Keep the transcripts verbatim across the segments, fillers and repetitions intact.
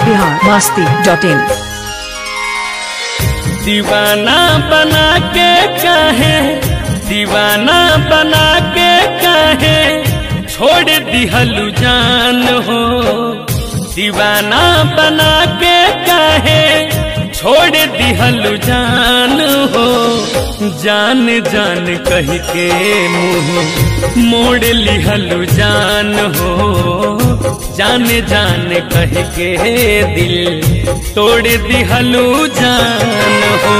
Bihar Masti dot इन। दीवाना बना के काहे दीवाना बना के काहे छोड़ दिहलु जान हो। दीवाना बना के काहे छोड़ दिहलु जान हो। जान जान कह के मुँह मोड़ लिहलु जान हो। जान जान कह के दिल तोड़ दिहलु जान हो।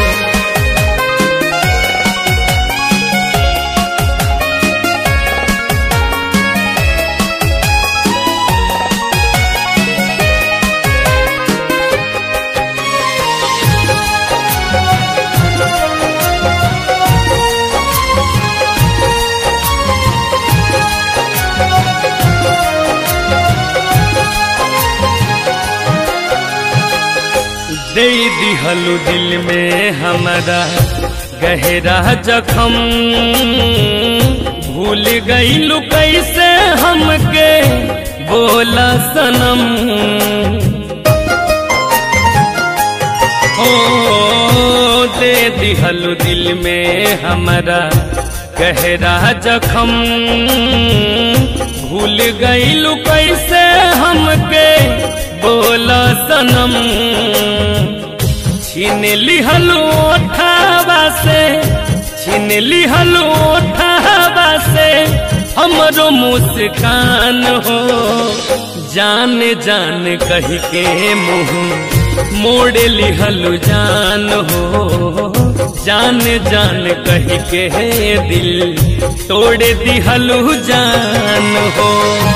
दे दिहलु दिल में हमारा गहरा जखम। भूल गईलु कैसे हमके बोला सनम। ओ दे दिहलु दिल में हमारा गहरा जखम। भूल गईलु कैसे हमके बोला सनम। छीन लिहलु ओठावा से छीन लिहलु ओठावा से हमरो मुस्कान हो। जान जान कह के मुँह मोड़ लिहलु जान हो। जान जान कह के दिल तोड़ दिहलु जान हो।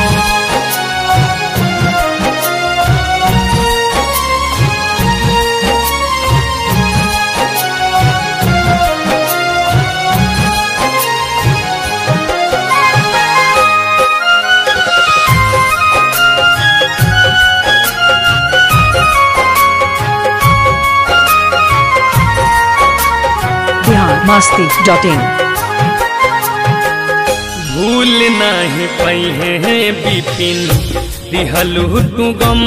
Bihar Masti dot in. भूल नहीं पाई है बिपिन दिहलु तू गम।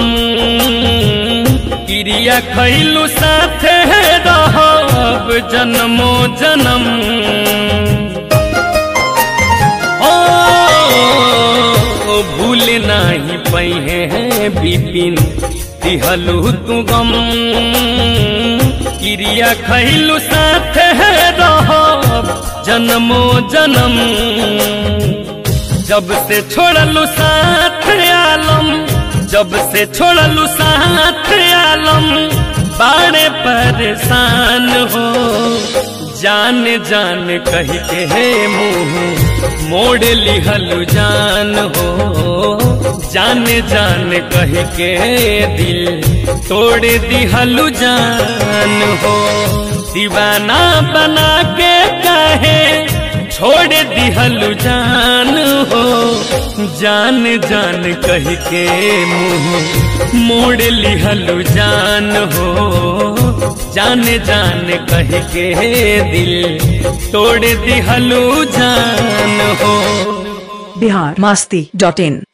क्रिया खैलु साथे रहब जन्मो जन्म। ओ भूल नहीं पाई है बिपिन दिहलु तू गम। क्रिया खैलु साथे रहब जन्मो जन्म। जब से छोड़लु साथ आलम जब से छोड़लु साथ आलम बाड़े परेशान हो। जान जान कह के मुँह मोड़ लिहलु जान हो। जान जान कह के दिल तोड़ दिहलु जान हो। दीवाना बना के काहे छोड़ दिहलु जान हो। जान जान कह के मुँह मोड़ लिहलु जान हो। जान जान कह के दिल तोड़ दिहलु जान हो। बिहार मस्ती डॉट इन।